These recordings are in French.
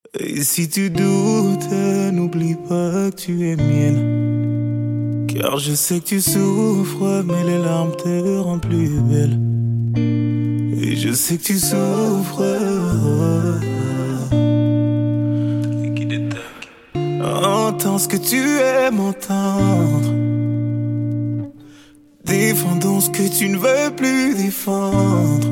Et si tu doutes, n'oublie pas que tu es mienne. Car je sais que tu souffres, mais les larmes te rendent plus belle. Et je sais que tu souffres. Entends ce que tu aimes entendre. Défendons ce que tu ne veux plus défendre.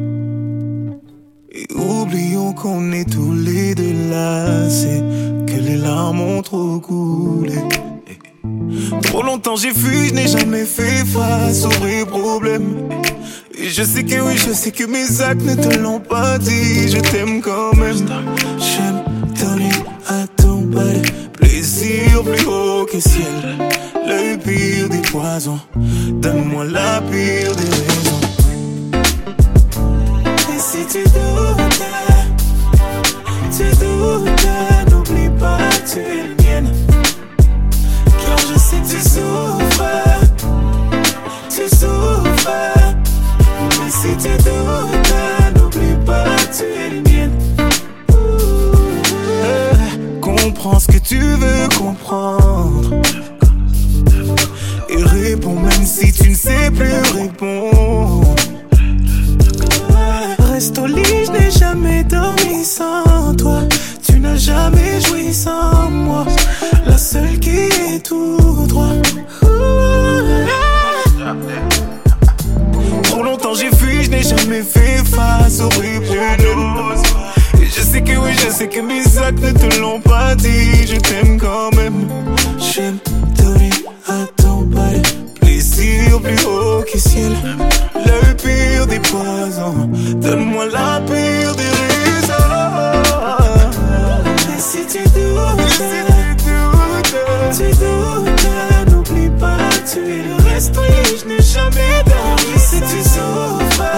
Et oublions qu'on est tous les deux lassés, que les larmes ont trop coulé. Trop longtemps j'ai fui, je n'ai jamais fait face aux vrais problèmes. Et je sais que oui, je sais que mes actes ne te l'ont pas dit. Je t'aime quand même. J'aime donner à ton bal plaisir plus haut que ciel. Le pire des poisons, donne-moi la pire des raisons. Et si tu doutes, n'oublie pas que tu es mienne. Car je sais que tu souffres. Mais si tu doutes, n'oublie pas que tu es mienne. Comprends ce que tu veux comprendre. Et réponds même si tu ne sais plus répondre. Reste au lit, je n'ai jamais dormi sans toi. Tu n'as jamais joui sans moi. La seule qui est tout droit. Trop longtemps j'ai fui, je n'ai jamais fait face aux vrais problèmes. Et je sais que oui, je sais que mes actes ne te l'ont pas dit. Je t'aime quand même. J'aime donner à ton bal plaisir plus haut que ciel. Le pire des poisons, donne-moi la pire des raisons. Et si tu doutes, n'oublie pas que tu es. Reste au lit, je n'ai jamais dormi. Si tu souffres.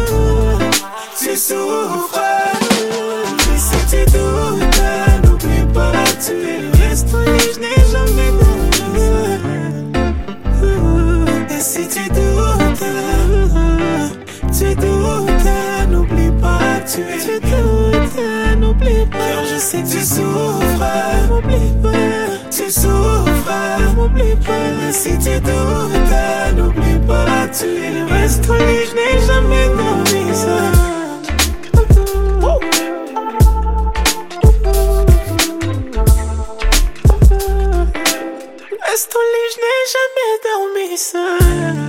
Et si tu doutes, n'oublie pas que tu es. Reste au lit, je n'ai jamais dormi. Et si tu doutes, n'oublie pas que tu es. N'oublie pas. Car je sais que tu souffres. N'oublie pas. Tu souffres, n'oublie pas. Mais si tu doutes, n'oublie pas que tu es. Reste au lit, je n'ai jamais dormi seul. Reste au lit, je n'ai jamais dormi seul.